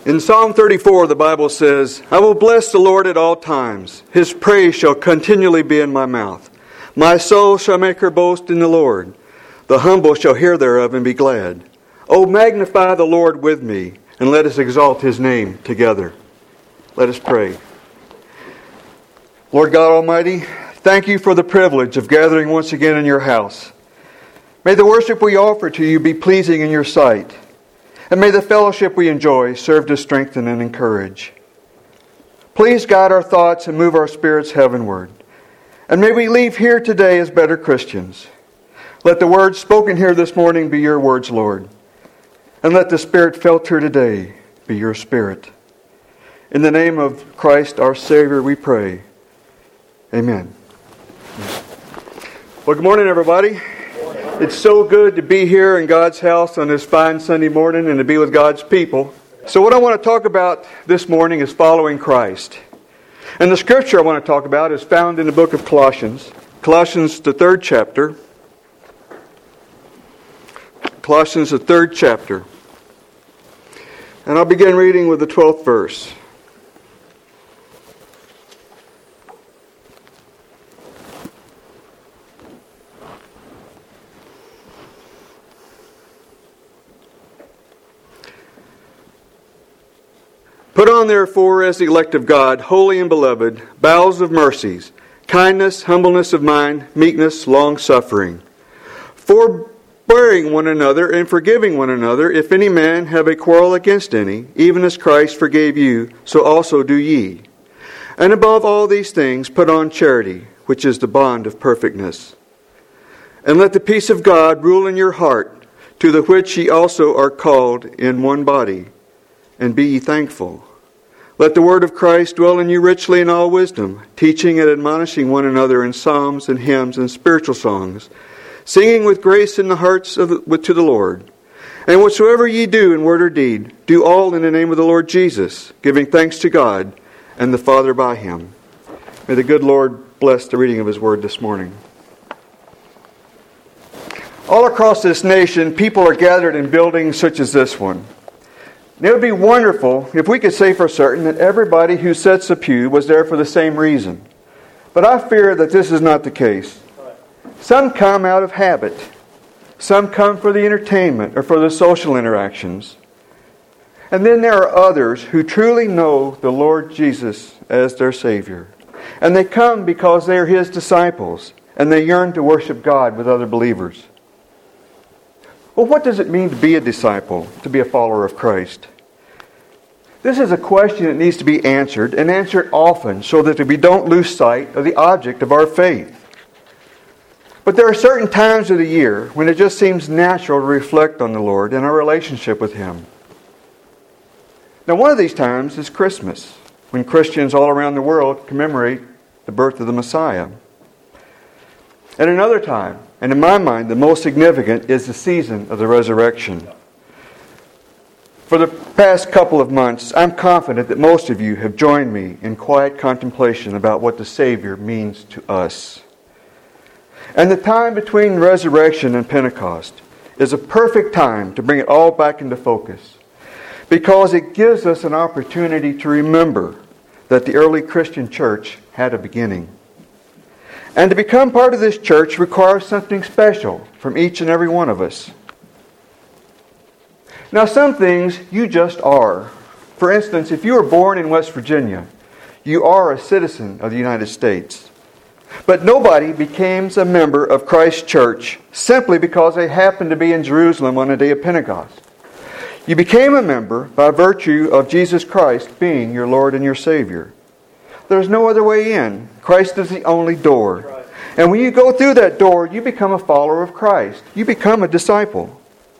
In Psalm 34, the Bible says, I will bless the Lord at all times. His praise shall continually be in my mouth. My soul shall make her boast in the Lord. The humble shall hear thereof and be glad. O magnify the Lord with me, and let us exalt His name together. Let us pray. Lord God Almighty, thank You for the privilege of gathering once again in Your house. May the worship we offer to You be pleasing in Your sight. And may the fellowship we enjoy serve to strengthen and encourage. Please guide our thoughts and move our spirits heavenward. And may we leave here today as better Christians. Let the words spoken here this morning be Your words, Lord. And let the Spirit felt here today be Your Spirit. In the name of Christ our Savior we pray. Amen. Well, good morning, everybody. It's so good to be here in God's house on this fine Sunday morning and to be with God's people. So what I want to talk about this morning is following Christ. And the scripture I want to talk about is found in the book of Colossians. Colossians, the 3rd chapter. Colossians, the 3rd chapter. And I'll begin reading with the 12th verse. Put on therefore as the elect of God, holy and beloved, bowels of mercies, kindness, humbleness of mind, meekness, long-suffering, forbearing one another and forgiving one another, if any man have a quarrel against any, even as Christ forgave you, so also do ye. And above all these things put on charity, which is the bond of perfectness. And let the peace of God rule in your heart, to the which ye also are called in one body, and be ye thankful. Let the word of Christ dwell in you richly in all wisdom, teaching and admonishing one another in psalms and hymns and spiritual songs, singing with grace in the hearts to the Lord. And whatsoever ye do in word or deed, do all in the name of the Lord Jesus, giving thanks to God and the Father by Him. May the good Lord bless the reading of His word this morning. All across this nation, people are gathered in buildings such as this one. It would be wonderful if we could say for certain that everybody who sits a pew was there for the same reason. But I fear that this is not the case. Some come out of habit. Some come for the entertainment or for the social interactions. And then there are others who truly know the Lord Jesus as their Savior. And they come because they are His disciples and they yearn to worship God with other believers. Well, what does it mean to be a disciple, to be a follower of Christ? This is a question that needs to be answered, and answered often, so that we don't lose sight of the object of our faith. But there are certain times of the year when it just seems natural to reflect on the Lord and our relationship with Him. Now, one of these times is Christmas, when Christians all around the world commemorate the birth of the Messiah. And another time, and in my mind the most significant, is the season of the resurrection. For the past couple of months, I'm confident that most of you have joined me in quiet contemplation about what the Savior means to us. And the time between resurrection and Pentecost is a perfect time to bring it all back into focus, because it gives us an opportunity to remember that the early Christian church had a beginning. And to become part of this church requires something special from each and every one of us. Now, some things you just are. For instance, if you were born in West Virginia, you are a citizen of the United States. But nobody becomes a member of Christ's church simply because they happened to be in Jerusalem on the day of Pentecost. You became a member by virtue of Jesus Christ being your Lord and your Savior. There's no other way in. Christ is the only door. And when you go through that door, you become a follower of Christ. You become a disciple.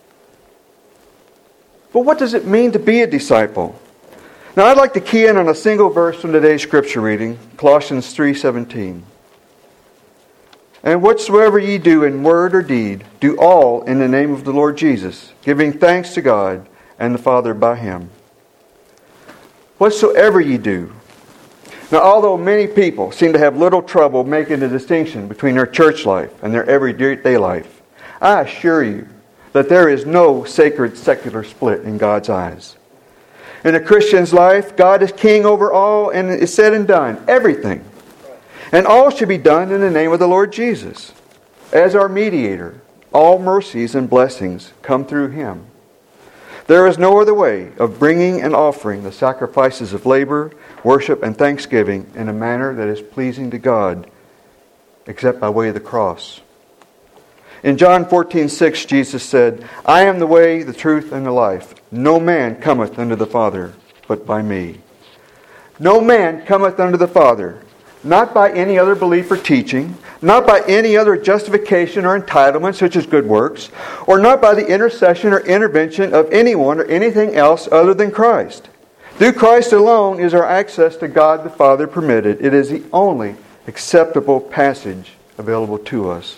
But what does it mean to be a disciple? Now, I'd like to key in on a single verse from today's scripture reading, Colossians 3:17. And whatsoever ye do in word or deed, do all in the name of the Lord Jesus, giving thanks to God and the Father by Him. Whatsoever ye do. Now, although many people seem to have little trouble making the distinction between their church life and their everyday life, I assure you that there is no sacred secular split in God's eyes. In a Christian's life, God is king over all, and it's said and done, everything. And all should be done in the name of the Lord Jesus. As our mediator, all mercies and blessings come through Him. There is no other way of bringing and offering the sacrifices of labor, worship, and thanksgiving in a manner that is pleasing to God, except by way of the cross. In John 14:6, Jesus said, I am the way, the truth, and the life. No man cometh unto the Father, but by me. No man cometh unto the Father, not by any other belief or teaching, not by any other justification or entitlement, such as good works, or not by the intercession or intervention of anyone or anything else other than Christ. Through Christ alone is our access to God the Father permitted. It is the only acceptable passage available to us.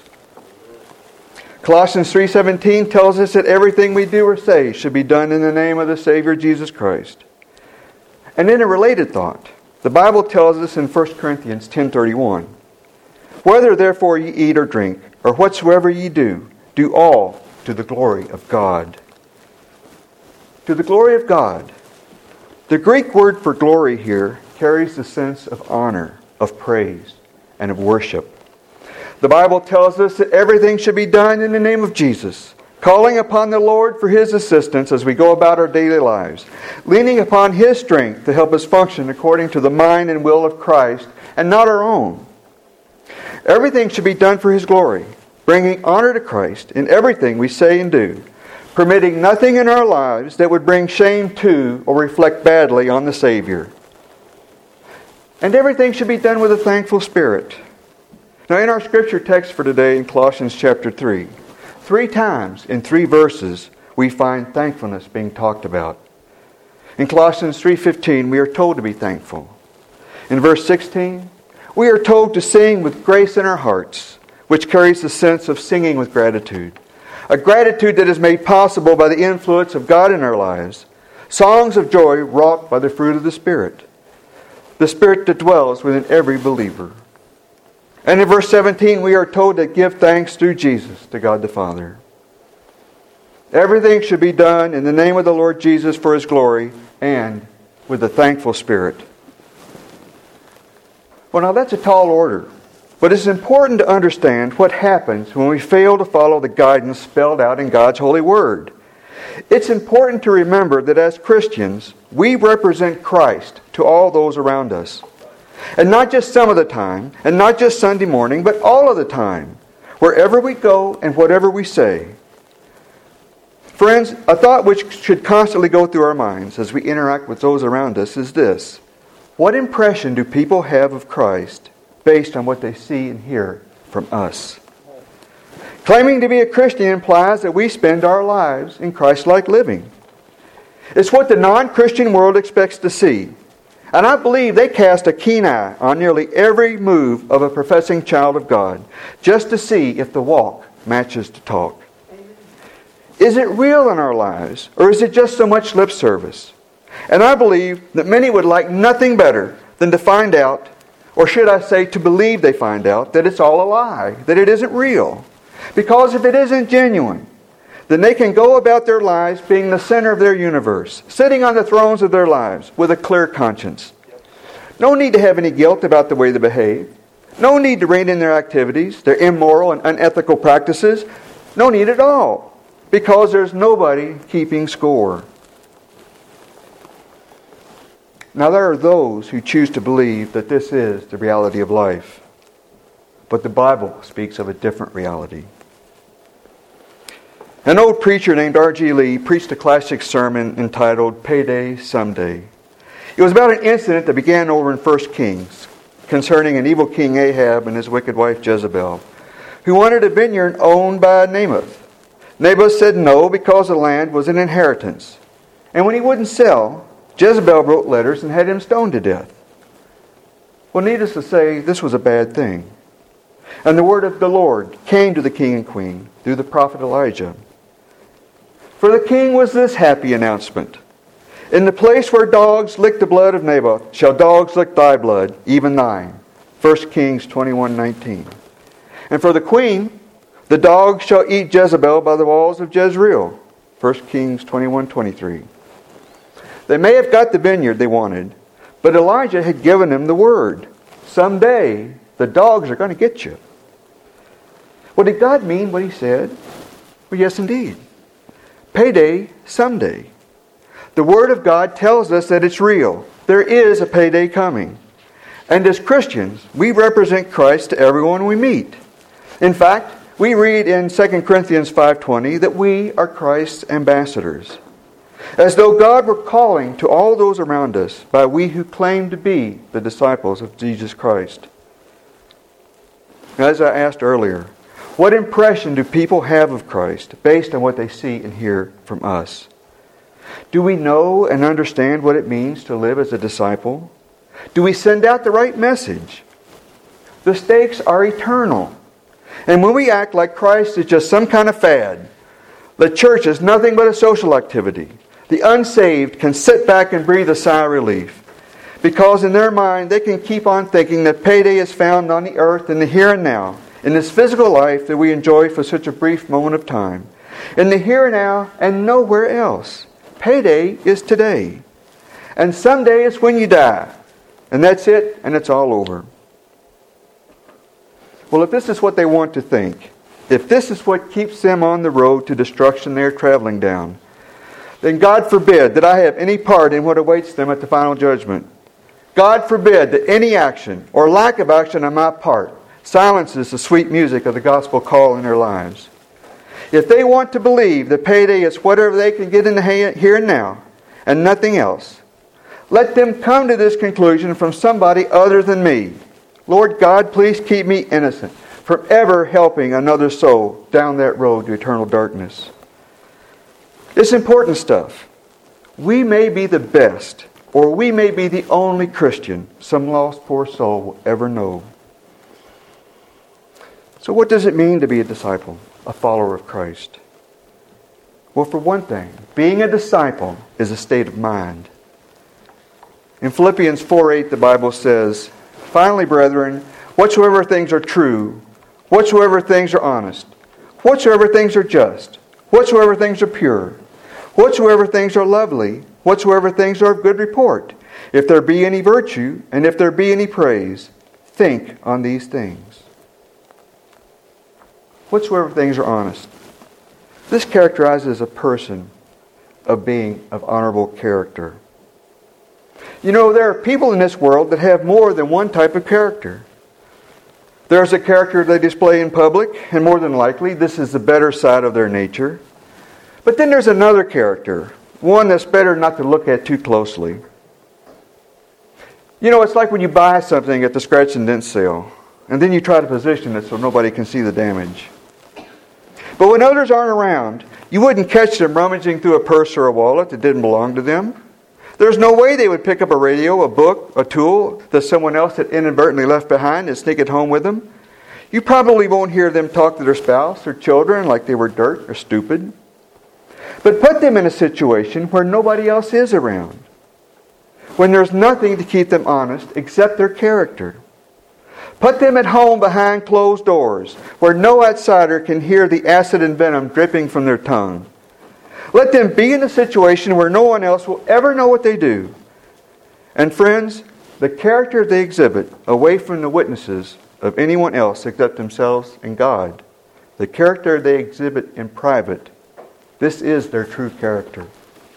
Colossians 3:17 tells us that everything we do or say should be done in the name of the Savior Jesus Christ. And in a related thought, the Bible tells us in 1 Corinthians 10:31, whether therefore ye eat or drink, or whatsoever ye do, do all to the glory of God. To the glory of God. The Greek word for glory here carries the sense of honor, of praise, and of worship. The Bible tells us that everything should be done in the name of Jesus, calling upon the Lord for His assistance as we go about our daily lives, leaning upon His strength to help us function according to the mind and will of Christ and not our own. Everything should be done for His glory, bringing honor to Christ in everything we say and do, permitting nothing in our lives that would bring shame to or reflect badly on the Savior. And everything should be done with a thankful spirit. Now, in our scripture text for today in Colossians chapter 3, 3 times in 3 verses we find thankfulness being talked about. In Colossians 3:15 we are told to be thankful. In verse 16 we are told to sing with grace in our hearts, which carries the sense of singing with gratitude. A gratitude that is made possible by the influence of God in our lives. Songs of joy wrought by the fruit of the Spirit. The Spirit that dwells within every believer. And in verse 17, we are told to give thanks through Jesus to God the Father. Everything should be done in the name of the Lord Jesus for His glory and with a thankful spirit. Well, now that's a tall order. But it's important to understand what happens when we fail to follow the guidance spelled out in God's holy Word. It's important to remember that as Christians, we represent Christ to all those around us. And not just some of the time, and not just Sunday morning, but all of the time, wherever we go and whatever we say. Friends, a thought which should constantly go through our minds as we interact with those around us is this: what impression do people have of Christ based on what they see and hear from us? Claiming to be a Christian implies that we spend our lives in Christ-like living. It's what the non-Christian world expects to see. And I believe they cast a keen eye on nearly every move of a professing child of God, just to see if the walk matches the talk. Is it real in our lives, or is it just so much lip service? And I believe that many would like nothing better than to find out, or should I say to believe they find out, that it's all a lie, that it isn't real. Because if it isn't genuine, then they can go about their lives being the center of their universe, sitting on the thrones of their lives with a clear conscience. No need to have any guilt about the way they behave. No need to rein in their activities, their immoral and unethical practices. No need at all, because there's nobody keeping score. Now there are those who choose to believe that this is the reality of life. But the Bible speaks of a different reality. An old preacher named R.G. Lee preached a classic sermon entitled Payday Someday. It was about an incident that began over in 1 Kings concerning an evil king Ahab and his wicked wife Jezebel, who wanted a vineyard owned by Naboth. Naboth said no because the land was an inheritance. And when he wouldn't sell, Jezebel wrote letters and had him stoned to death. Well, needless to say, this was a bad thing. And the word of the Lord came to the king and queen through the prophet Elijah. For the king was this happy announcement: in the place where dogs lick the blood of Naboth, shall dogs lick thy blood, even thine. 1 Kings 21:19. And for the queen, the dogs shall eat Jezebel by the walls of Jezreel. 1 Kings 21:23. They may have got the vineyard they wanted, but Elijah had given them the word. Someday, the dogs are going to get you. Well, did God mean what He said? Well, yes, indeed. Payday someday. The Word of God tells us that it's real. There is a payday coming. And as Christians, we represent Christ to everyone we meet. In fact, we read in 2 Corinthians 5:20 that we are Christ's ambassadors. As though God were calling to all those around us by we who claim to be the disciples of Jesus Christ. As I asked earlier, what impression do people have of Christ based on what they see and hear from us? Do we know and understand what it means to live as a disciple? Do we send out the right message? The stakes are eternal. And when we act like Christ is just some kind of fad, the church is nothing but a social activity, the unsaved can sit back and breathe a sigh of relief. Because in their mind, they can keep on thinking that payday is found on the earth in the here and now, in this physical life that we enjoy for such a brief moment of time. In the here and now and nowhere else. Payday is today. And someday is when you die. And that's it, and it's all over. Well, if this is what they want to think, if this is what keeps them on the road to destruction they're traveling down, then God forbid that I have any part in what awaits them at the final judgment. God forbid that any action or lack of action on my part silences the sweet music of the gospel call in their lives. If they want to believe that payday is whatever they can get in the here and now and nothing else, let them come to this conclusion from somebody other than me. Lord God, please keep me innocent from ever helping another soul down that road to eternal darkness. It's important stuff. We may be the best, or we may be the only Christian some lost poor soul will ever know. So what does it mean to be a disciple, a follower of Christ? Well, for one thing, being a disciple is a state of mind. In Philippians 4:8, the Bible says, "Finally, brethren, whatsoever things are true, whatsoever things are honest, whatsoever things are just, whatsoever things are pure, whatsoever things are lovely, whatsoever things are of good report, if there be any virtue, and if there be any praise, think on these things." Whatsoever things are honest. This characterizes a person of being of honorable character. You know, there are people in this world that have more than one type of character. There's a character they display in public, and more than likely, this is the better side of their nature. But then there's another character, one that's better not to look at too closely. You know, it's like when you buy something at the scratch and dent sale, and then you try to position it so nobody can see the damage. But when others aren't around, you wouldn't catch them rummaging through a purse or a wallet that didn't belong to them. There's no way they would pick up a radio, a book, a tool that someone else had inadvertently left behind and sneak it home with them. You probably won't hear them talk to their spouse or children like they were dirt or stupid. But put them in a situation where nobody else is around, when there's nothing to keep them honest except their character. Put them at home behind closed doors, where no outsider can hear the acid and venom dripping from their tongue. Let them be in a situation where no one else will ever know what they do. And friends, the character they exhibit away from the witnesses of anyone else except themselves and God, the character they exhibit in private, this is their true character.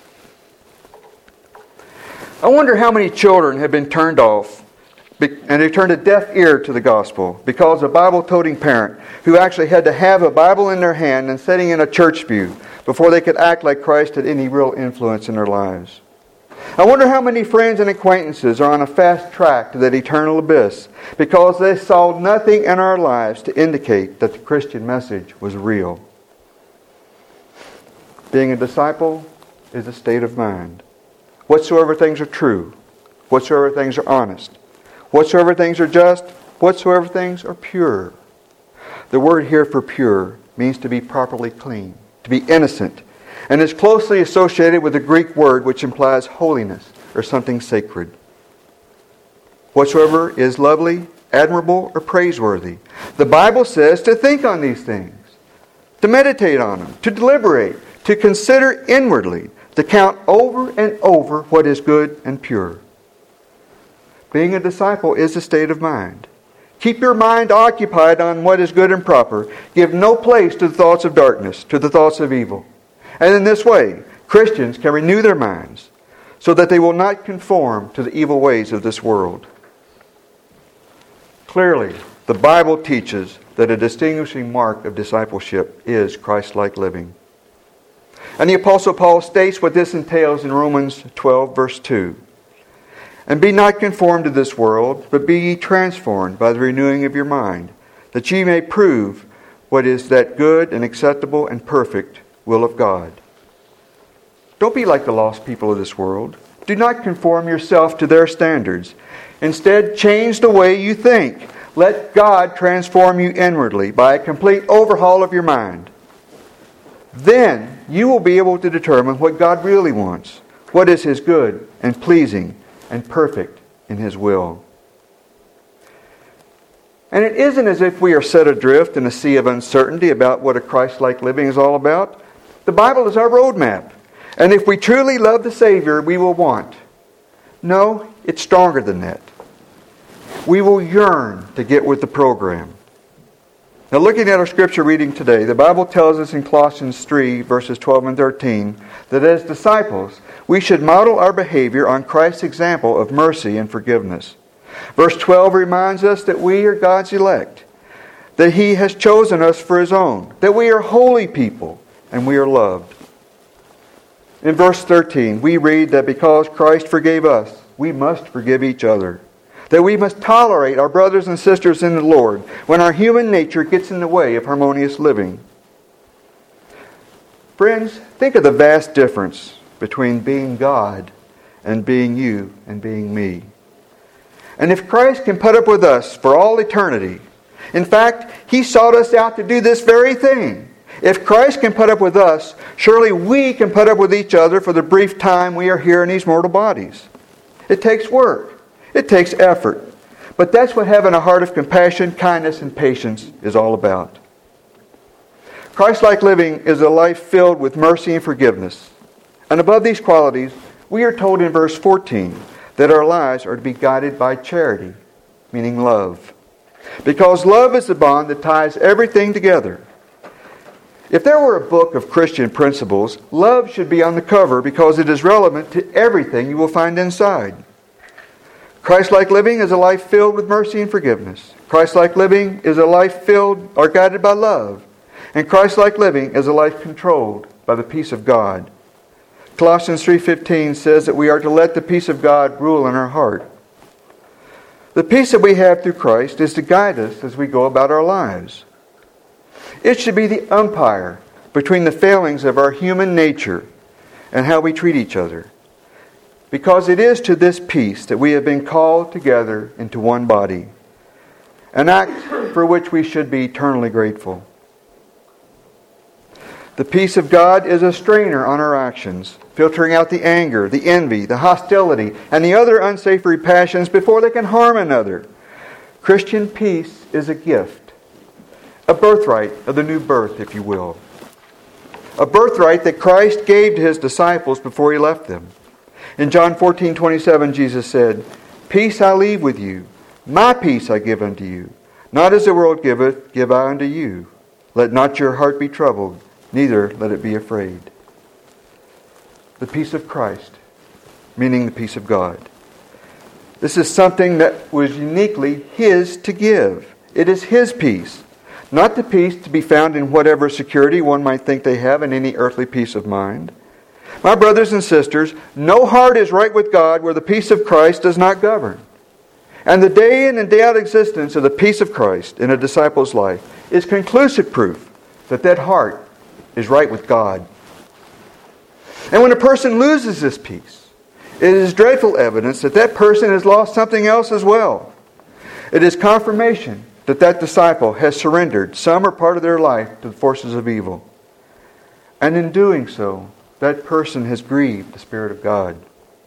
I wonder how many children have been turned off and they turned a deaf ear to the gospel because a Bible-toting parent who actually had to have a Bible in their hand and sitting in a church pew before they could act like Christ had any real influence in their lives. I wonder how many friends and acquaintances are on a fast track to that eternal abyss because they saw nothing in our lives to indicate that the Christian message was real. Being a disciple is a state of mind. Whatsoever things are true, whatsoever things are honest, whatsoever things are just, whatsoever things are pure. The word here for pure means to be properly clean, to be innocent, and is closely associated with the Greek word which implies holiness or something sacred. Whatsoever is lovely, admirable, or praiseworthy. The Bible says to think on these things, to meditate on them, to deliberate, to consider inwardly, to count over and over what is good and pure. Being a disciple is a state of mind. Keep your mind occupied on what is good and proper. Give no place to the thoughts of darkness, to the thoughts of evil. And in this way, Christians can renew their minds so that they will not conform to the evil ways of this world. Clearly, the Bible teaches that a distinguishing mark of discipleship is Christ-like living. And the Apostle Paul states what this entails in Romans 12, verse 2. And be not conformed to this world, but be ye transformed by the renewing of your mind, that ye may prove what is that good and acceptable and perfect will of God. Don't be like the lost people of this world. Do not conform yourself to their standards. Instead, change the way you think. Let God transform you inwardly by a complete overhaul of your mind. Then you will be able to determine what God really wants, what is His good and pleasing and perfect in His will. And it isn't as if we are set adrift in a sea of uncertainty about what a Christ-like living is all about. The Bible is our roadmap. And if we truly love the Savior, we will want. No, it's stronger than that. We will yearn to get with the program. Now, looking at our scripture reading today, the Bible tells us in Colossians 3, verses 12 and 13, that as disciples, we should model our behavior on Christ's example of mercy and forgiveness. Verse 12 reminds us that we are God's elect, that He has chosen us for His own, that we are holy people, and we are loved. In verse 13, we read that because Christ forgave us, we must forgive each other. That we must tolerate our brothers and sisters in the Lord when our human nature gets in the way of harmonious living. Friends, think of the vast difference between being God and being you and being me. And if Christ can put up with us for all eternity, in fact, He sought us out to do this very thing. If Christ can put up with us, surely we can put up with each other for the brief time we are here in these mortal bodies. It takes work. It takes effort. But that's what having a heart of compassion, kindness, and patience is all about. Christ-like living is a life filled with mercy and forgiveness. And above these qualities, we are told in verse 14 that our lives are to be guided by charity, meaning love. Because love is the bond that ties everything together. If there were a book of Christian principles, love should be on the cover because it is relevant to everything you will find inside. Christ-like living is a life filled with mercy and forgiveness. Christ-like living is a life filled or guided by love. And Christ-like living is a life controlled by the peace of God. Colossians 3:15 says that we are to let the peace of God rule in our heart. The peace that we have through Christ is to guide us as we go about our lives. It should be the umpire between the failings of our human nature and how we treat each other. Because it is to this peace that we have been called together into one body, an act for which we should be eternally grateful. The peace of God is a strainer on our actions, filtering out the anger, the envy, the hostility, and the other unsavory passions before they can harm another. Christian peace is a gift, a birthright of the new birth, if you will. A birthright that Christ gave to His disciples before He left them. In John 14:27, Jesus said, "Peace I leave with you, my peace I give unto you. Not as the world giveth, give I unto you. Let not your heart be troubled, neither let it be afraid." The peace of Christ, meaning the peace of God. This is something that was uniquely His to give. It is His peace, not the peace to be found in whatever security one might think they have in any earthly peace of mind. My brothers and sisters, no heart is right with God where the peace of Christ does not govern. And the day in and day out existence of the peace of Christ in a disciple's life is conclusive proof that that heart is right with God. And when a person loses this peace, it is dreadful evidence that that person has lost something else as well. It is confirmation that that disciple has surrendered some or part of their life to the forces of evil. And in doing so, that person has grieved the Spirit of God.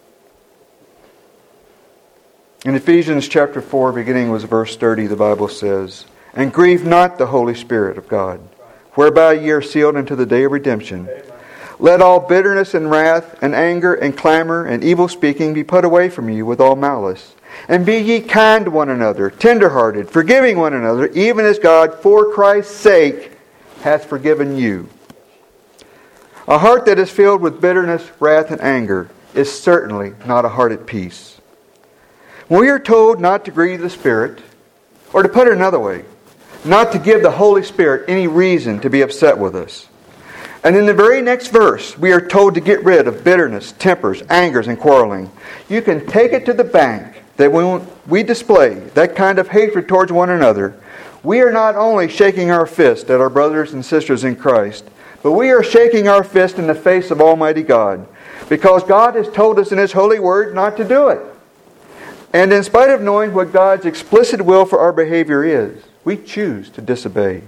In Ephesians chapter 4, beginning with verse 30, the Bible says, "And grieve not the Holy Spirit of God, whereby ye are sealed unto the day of redemption. Let all bitterness and wrath and anger and clamor and evil speaking be put away from you with all malice. And be ye kind to one another, tender-hearted, forgiving one another, even as God, for Christ's sake, hath forgiven you. A heart that is filled with bitterness, wrath, and anger is certainly not a heart at peace. When we are told not to grieve the Spirit, or to put it another way, not to give the Holy Spirit any reason to be upset with us. And in the very next verse, we are told to get rid of bitterness, tempers, angers, and quarreling. You can take it to the bank that when we display that kind of hatred towards one another, we are not only shaking our fist at our brothers and sisters in Christ, but we are shaking our fist in the face of Almighty God, because God has told us in His holy word not to do it. And in spite of knowing what God's explicit will for our behavior is, we choose to disobey.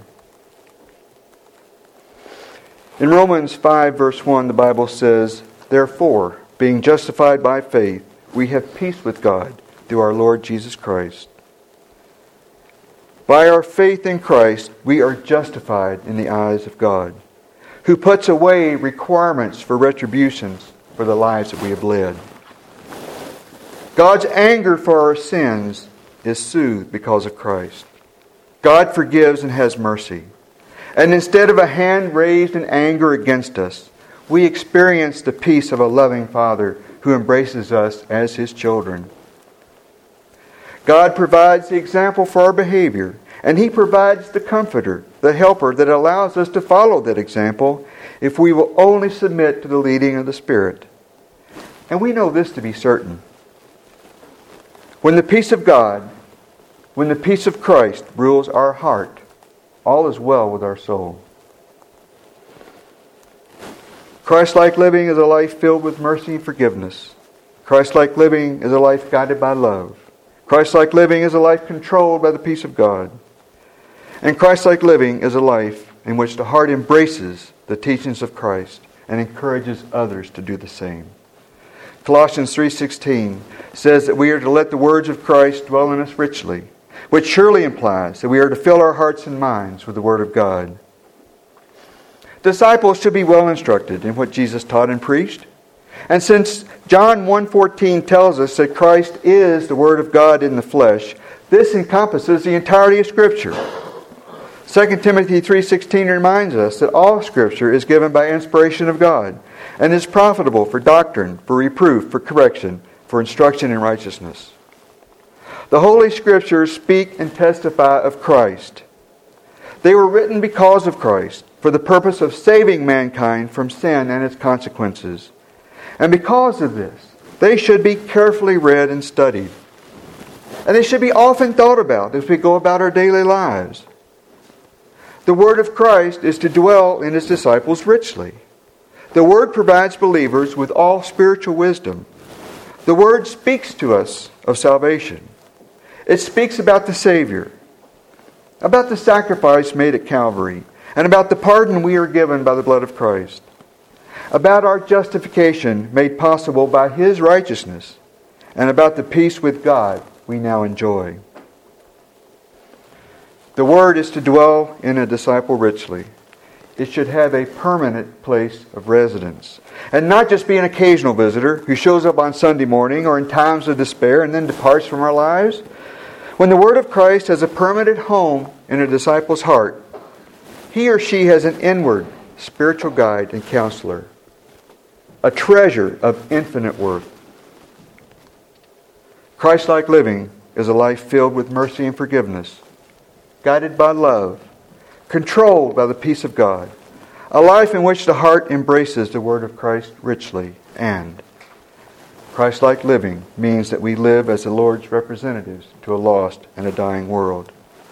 In Romans 5 verse 1, the Bible says, "Therefore, being justified by faith, we have peace with God through our Lord Jesus Christ." By our faith in Christ, we are justified in the eyes of God, who puts away requirements for retributions for the lives that we have led. God's anger for our sins is soothed because of Christ. God forgives and has mercy. And instead of a hand raised in anger against us, we experience the peace of a loving Father who embraces us as His children. God provides the example for our behavior, and He provides the comforter, the helper that allows us to follow that example if we will only submit to the leading of the Spirit. And we know this to be certain. When the peace of God, when the peace of Christ rules our heart, all is well with our soul. Christ-like living is a life filled with mercy and forgiveness. Christ-like living is a life guided by love. Christ-like living is a life controlled by the peace of God. And Christ-like living is a life in which the heart embraces the teachings of Christ and encourages others to do the same. Colossians 3:16 says that we are to let the words of Christ dwell in us richly, which surely implies that we are to fill our hearts and minds with the Word of God. Disciples should be well instructed in what Jesus taught and preached. And since John 1:14 tells us that Christ is the Word of God in the flesh, this encompasses the entirety of Scripture. 2 Timothy 3:16 reminds us that all Scripture is given by inspiration of God and is profitable for doctrine, for reproof, for correction, for instruction in righteousness. The Holy Scriptures speak and testify of Christ. They were written because of Christ, for the purpose of saving mankind from sin and its consequences. And because of this, they should be carefully read and studied. And they should be often thought about as we go about our daily lives. The Word of Christ is to dwell in His disciples richly. The Word provides believers with all spiritual wisdom. The Word speaks to us of salvation. It speaks about the Savior, about the sacrifice made at Calvary, and about the pardon we are given by the blood of Christ, about our justification made possible by His righteousness, and about the peace with God we now enjoy. The Word is to dwell in a disciple richly. It should have a permanent place of residence, and not just be an occasional visitor who shows up on Sunday morning or in times of despair and then departs from our lives. When the Word of Christ has a permanent home in a disciple's heart, he or she has an inward spiritual guide and counselor, a treasure of infinite worth. Christ-like living is a life filled with mercy and forgiveness, guided by love, controlled by the peace of God, a life in which the heart embraces the Word of Christ richly, and Christ-like living means that we live as the Lord's representatives to a lost and a dying world.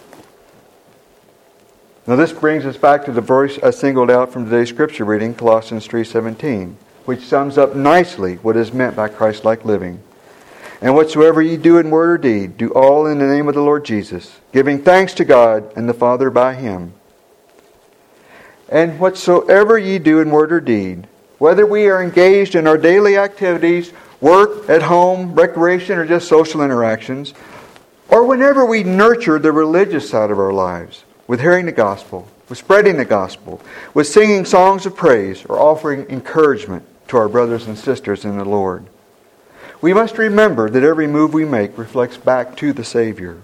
Now this brings us back to the verse I singled out from today's scripture reading, Colossians 3:17, which sums up nicely what is meant by Christ-like living. And whatsoever ye do in word or deed, do all in the name of the Lord Jesus, giving thanks to God and the Father by Him. And whatsoever ye do in word or deed, whether we are engaged in our daily activities, work, at home, recreation, or just social interactions, or whenever we nurture the religious side of our lives with hearing the gospel, with spreading the gospel, with singing songs of praise, or offering encouragement to our brothers and sisters in the Lord. We must remember that every move we make reflects back to the Savior.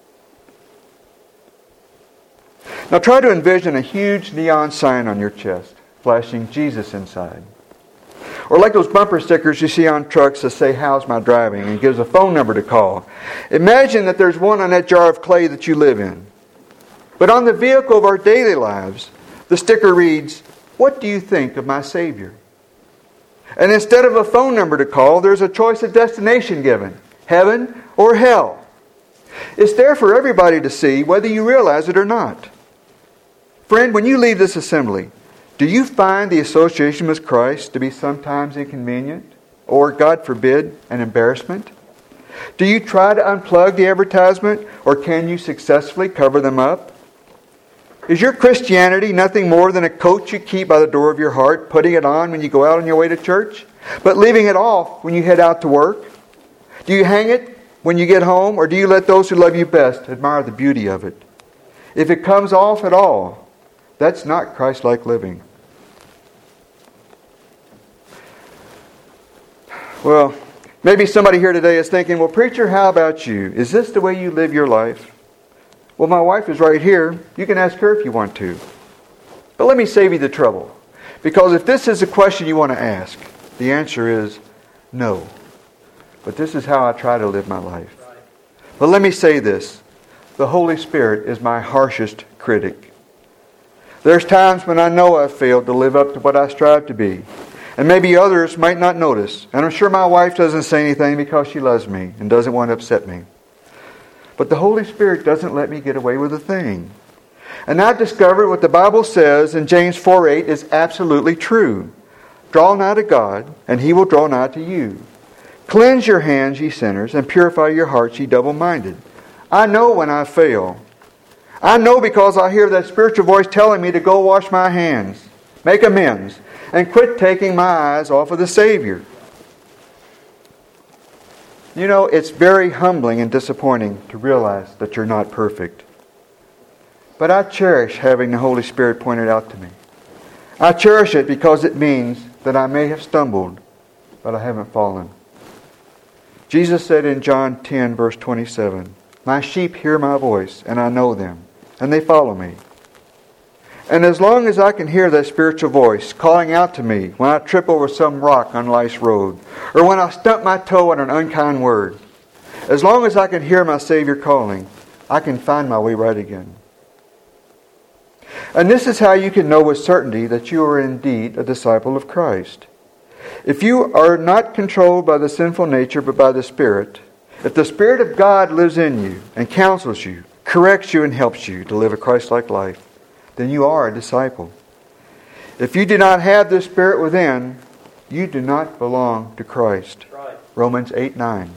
Now try to envision a huge neon sign on your chest, flashing Jesus inside. Or like those bumper stickers you see on trucks that say, "How's my driving?" and gives a phone number to call. Imagine that there's one on that jar of clay that you live in. But on the vehicle of our daily lives, the sticker reads, "What do you think of my Savior?" And instead of a phone number to call, there's a choice of destination given, heaven or hell. It's there for everybody to see, whether you realize it or not. Friend, when you leave this assembly, do you find the association with Christ to be sometimes inconvenient, or, God forbid, an embarrassment? Do you try to unplug the advertisement, or can you successfully cover them up? Is your Christianity nothing more than a coat you keep by the door of your heart, putting it on when you go out on your way to church, but leaving it off when you head out to work? Do you hang it when you get home, or do you let those who love you best admire the beauty of it? If it comes off at all, that's not Christ-like living. Well, maybe somebody here today is thinking, "Well, preacher, how about you? Is this the way you live your life?" Well, my wife is right here. You can ask her if you want to. But let me save you the trouble. Because if this is a question you want to ask, the answer is no. But this is how I try to live my life. But let me say this. The Holy Spirit is my harshest critic. There's times when I know I've failed to live up to what I strive to be. And maybe others might not notice. And I'm sure my wife doesn't say anything because she loves me and doesn't want to upset me. But the Holy Spirit doesn't let me get away with a thing. And I've discovered what the Bible says in James 4:8 is absolutely true. Draw nigh to God, and He will draw nigh to you. Cleanse your hands, ye sinners, and purify your hearts, ye double-minded. I know when I fail. I know because I hear that spiritual voice telling me to go wash my hands, make amends, and quit taking my eyes off of the Savior. You know, it's very humbling and disappointing to realize that you're not perfect. But I cherish having the Holy Spirit pointed out to me. I cherish it because it means that I may have stumbled, but I haven't fallen. Jesus said in John 10, verse 27, "My sheep hear my voice, and I know them, and they follow me." And as long as I can hear that spiritual voice calling out to me when I trip over some rock on life's road, or when I stump my toe on an unkind word, as long as I can hear my Savior calling, I can find my way right again. And this is how you can know with certainty that you are indeed a disciple of Christ. If you are not controlled by the sinful nature but by the Spirit, if the Spirit of God lives in you and counsels you, corrects you and helps you to live a Christ-like life, then you are a disciple. If you do not have this Spirit within, you do not belong to Christ. Right. Romans 8:9.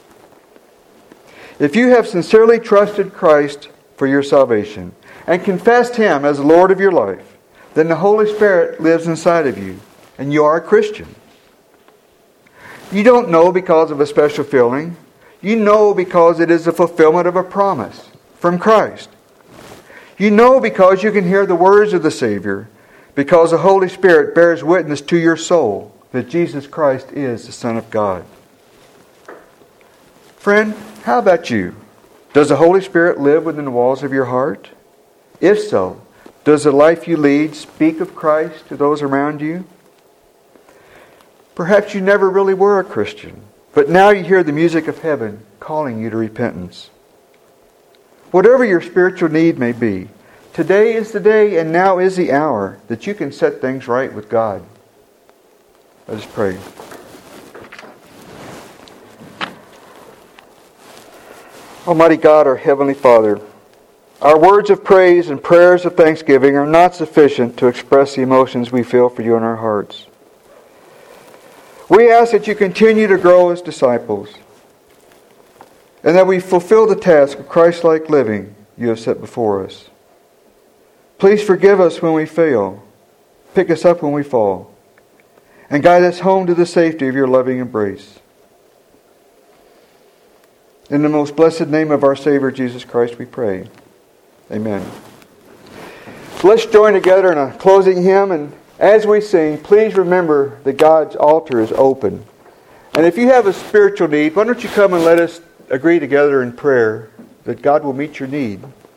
If you have sincerely trusted Christ for your salvation and confessed Him as the Lord of your life, then the Holy Spirit lives inside of you and you are a Christian. You don't know because of a special feeling. You know because it is a fulfillment of a promise from Christ. You know because you can hear the words of the Savior, because the Holy Spirit bears witness to your soul that Jesus Christ is the Son of God. Friend, how about you? Does the Holy Spirit live within the walls of your heart? If so, does the life you lead speak of Christ to those around you? Perhaps you never really were a Christian, but now you hear the music of heaven calling you to repentance. Whatever your spiritual need may be, today is the day and now is the hour that you can set things right with God. Let us pray. Almighty God, our Heavenly Father, our words of praise and prayers of thanksgiving are not sufficient to express the emotions we feel for you in our hearts. We ask that you continue to grow as disciples, and that we fulfill the task of Christ-like living you have set before us. Please forgive us when we fail, pick us up when we fall, and guide us home to the safety of your loving embrace. In the most blessed name of our Savior Jesus Christ we pray. Amen. So let's join together in a closing hymn, and as we sing, please remember that God's altar is open. And if you have a spiritual need, why don't you come and let us agree together in prayer that God will meet your need.